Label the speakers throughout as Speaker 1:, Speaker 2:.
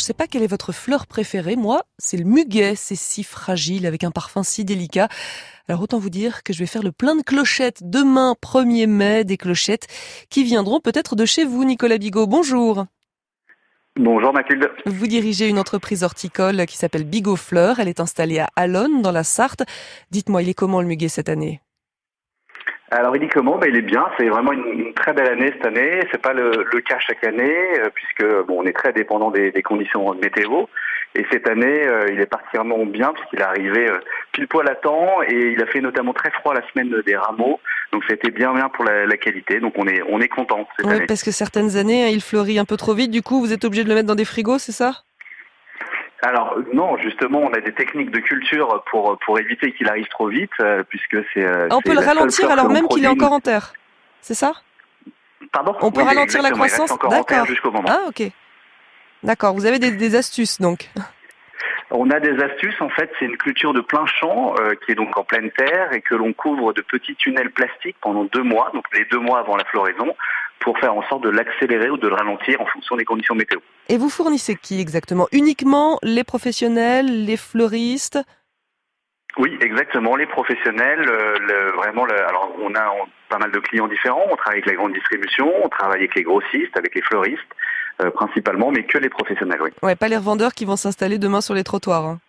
Speaker 1: sais pas quelle est votre fleur préférée. Moi, c'est le muguet. C'est si fragile, avec un parfum si délicat. Alors autant vous dire que je vais faire le plein de clochettes demain, 1er mai, des clochettes qui viendront peut-être de chez vous, Nicolas Bigot. Bonjour.
Speaker 2: Bonjour Mathilde.
Speaker 1: Vous dirigez une entreprise horticole qui s'appelle Bigot Fleurs. Elle est installée à Allonne, dans la Sarthe. Dites-moi, il est comment le muguet cette année ?
Speaker 2: Alors il est comment ? Il est bien, c'est vraiment une très belle année cette année. C'est pas le cas chaque année, puisque on est très dépendant des conditions météo. Et cette année, il est particulièrement bien puisqu'il est arrivé pile poil à temps et il a fait notamment très froid la semaine des rameaux. Donc c'était bien pour la qualité. Donc on est content cette année.
Speaker 1: Parce que certaines années, il fleurit un peu trop vite. Du coup, vous êtes obligé de le mettre dans des frigos, c'est ça ?
Speaker 2: Alors non, justement, on a des techniques de culture pour éviter qu'il arrive trop vite, puisque c'est.
Speaker 1: On peut le ralentir alors même qu'il est encore en terre, c'est ça ?
Speaker 2: Pardon ?
Speaker 1: On peut ralentir la croissance.
Speaker 2: Il reste encore en terre jusqu'au moment.
Speaker 1: Ah ok. D'accord. Vous avez des astuces donc.
Speaker 2: On a des astuces, en fait, c'est une culture de plein champ qui est donc en pleine terre et que l'on couvre de petits tunnels plastiques pendant 2 mois, donc les 2 mois avant la floraison, pour faire en sorte de l'accélérer ou de le ralentir en fonction des conditions météo.
Speaker 1: Et vous fournissez qui exactement ? Uniquement les professionnels, les fleuristes ?
Speaker 2: Oui, exactement, les professionnels, alors on a pas mal de clients différents, on travaille avec la grande distribution, on travaille avec les grossistes, avec les fleuristes, principalement, mais que les professionnels, oui.
Speaker 1: Ouais, pas les revendeurs qui vont s'installer demain sur les trottoirs. Hein.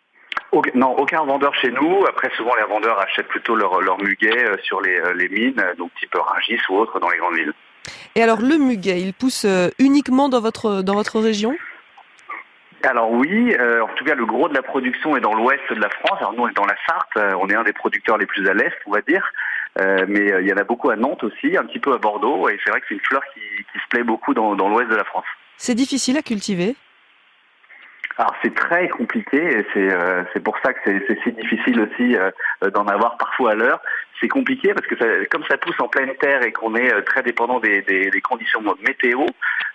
Speaker 2: Non, aucun vendeur chez nous. Après, souvent, les vendeurs achètent plutôt leur muguet sur les mines, donc type Rungis ou autre dans les grandes villes.
Speaker 1: Et alors, le muguet, il pousse uniquement dans votre région ?
Speaker 2: Alors oui, en tout cas, le gros de la production est dans l'ouest de la France. Alors nous, on est dans la Sarthe, on est un des producteurs les plus à l'est, on va dire. Mais il y en a beaucoup à Nantes aussi, un petit peu à Bordeaux. Et c'est vrai que c'est une fleur qui se plaît beaucoup dans l'ouest de la France.
Speaker 1: C'est difficile à cultiver ?
Speaker 2: Alors c'est très compliqué et c'est pour ça que c'est si difficile aussi d'en avoir parfois à l'heure. C'est compliqué parce que comme ça pousse en pleine terre et qu'on est très dépendant des conditions météo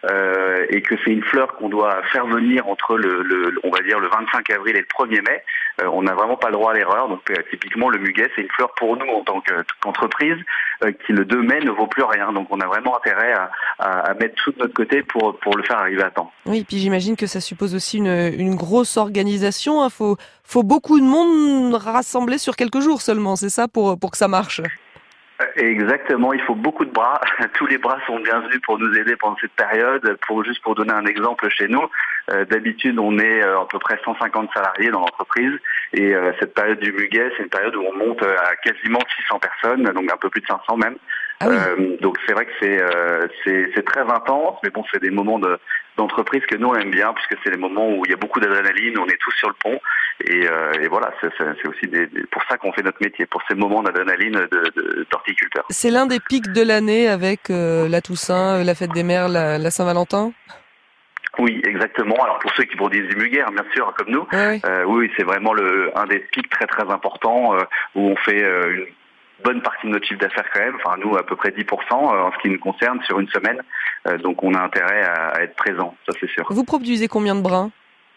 Speaker 2: et que c'est une fleur qu'on doit faire venir entre on va dire le 25 avril et le 1er mai, on n'a vraiment pas le droit à l'erreur. Donc typiquement le muguet, c'est une fleur pour nous en tant qu'entreprise qui le 2 mai ne vaut plus rien. Donc on a vraiment intérêt à mettre tout de notre côté pour le faire arriver à temps.
Speaker 1: Oui, puis j'imagine que ça suppose aussi une grosse organisation. Il faut beaucoup de monde rassemblé sur quelques jours seulement, c'est ça, pour que ça marche.
Speaker 2: Exactement, il faut beaucoup de bras. Tous les bras sont bienvenus pour nous aider pendant cette période. Juste pour donner un exemple chez nous, d'habitude on est à peu près 150 salariés dans l'entreprise et cette période du muguet, c'est une période où on monte à quasiment 600 personnes, donc un peu plus de 500 même. Ah oui. Donc c'est vrai que c'est très intense, mais bon, c'est des moments d'entreprise que nous on aime bien puisque c'est des moments où il y a beaucoup d'adrénaline, on est tous sur le pont et voilà, c'est aussi pour ça qu'on fait notre métier, pour ces moments d'adrénaline d'horticulteur.
Speaker 1: C'est l'un des pics de l'année avec la Toussaint, la fête des mères, la Saint-Valentin.
Speaker 2: Oui, exactement. Alors pour ceux qui produisent du muguet, bien sûr, comme nous,
Speaker 1: oui,
Speaker 2: oui, c'est vraiment un des pics très très importants où on fait une bonne partie de notre chiffre d'affaires quand même. Enfin nous à peu près 10% en ce qui nous concerne sur une semaine. Donc on a intérêt à être présent, ça c'est sûr.
Speaker 1: Vous produisez combien de brins ?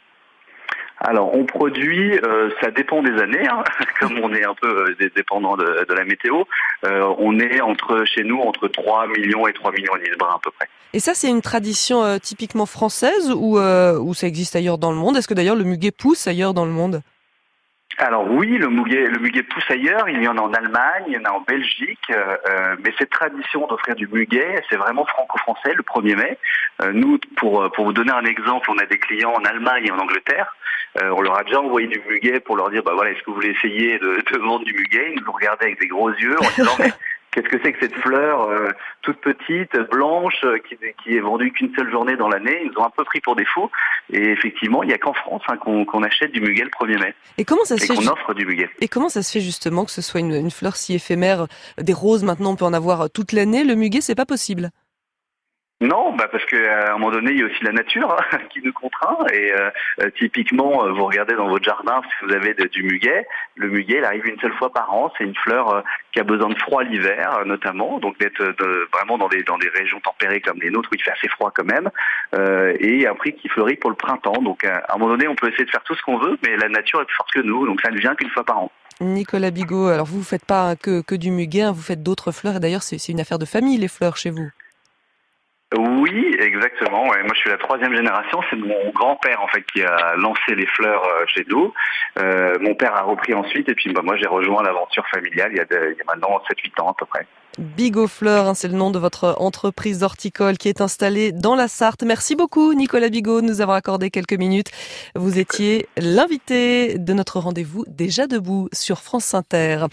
Speaker 2: Alors on produit, ça dépend des années, hein, comme on est un peu dépendant de la météo, on est chez nous entre 3 millions et 3 millions et demi de brins à peu près.
Speaker 1: Et ça c'est une tradition typiquement française ou ça existe ailleurs dans le monde ? Est-ce que d'ailleurs le muguet pousse ailleurs dans le monde ?
Speaker 2: Alors oui, le muguet pousse ailleurs, il y en a en Allemagne, il y en a en Belgique, mais cette tradition d'offrir du muguet, c'est vraiment franco-français, le 1er mai. Nous, pour vous donner un exemple, on a des clients en Allemagne et en Angleterre. On leur a déjà envoyé du muguet pour leur dire, voilà, est-ce que vous voulez essayer de vendre du muguet ? Ils nous ont regardé avec des gros yeux en disant, mais qu'est-ce que c'est que cette fleur toute petite, blanche, qui est vendue qu'une seule journée dans l'année ? Ils nous ont un peu pris pour des fous. Et effectivement, il n'y a qu'en France qu'on achète du muguet le 1er mai.
Speaker 1: Et comment ça se fait
Speaker 2: qu'on offre du muguet.
Speaker 1: Et comment ça se fait justement que ce soit une fleur si éphémère ? Des roses, maintenant, on peut en avoir toute l'année. Le muguet, c'est pas possible.
Speaker 2: Non, parce qu'à un moment donné, il y a aussi la nature qui nous contraint. Et typiquement, vous regardez dans votre jardin, si vous avez du muguet, le muguet, il arrive une seule fois par an. C'est une fleur qui a besoin de froid l'hiver, notamment, donc d'être vraiment dans des régions tempérées comme les nôtres où il fait assez froid quand même, et un prix qui fleurit pour le printemps. Donc à un moment donné, on peut essayer de faire tout ce qu'on veut, mais la nature est plus forte que nous, donc ça ne vient qu'une fois par an.
Speaker 1: Nicolas Bigot, alors vous faites pas que du muguet, vous faites d'autres fleurs, et d'ailleurs c'est une affaire de famille les fleurs chez vous.
Speaker 2: Oui, exactement. Ouais. Moi, je suis la troisième génération. C'est mon grand-père en fait qui a lancé les fleurs chez nous. Mon père a repris ensuite, et puis moi, j'ai rejoint l'aventure familiale il y a maintenant 7-8 ans à peu près.
Speaker 1: Bigot Fleurs, c'est le nom de votre entreprise horticole qui est installée dans la Sarthe. Merci beaucoup Nicolas Bigot de nous avoir accordé quelques minutes. Vous étiez l'invité de notre rendez-vous Déjà debout sur France Inter.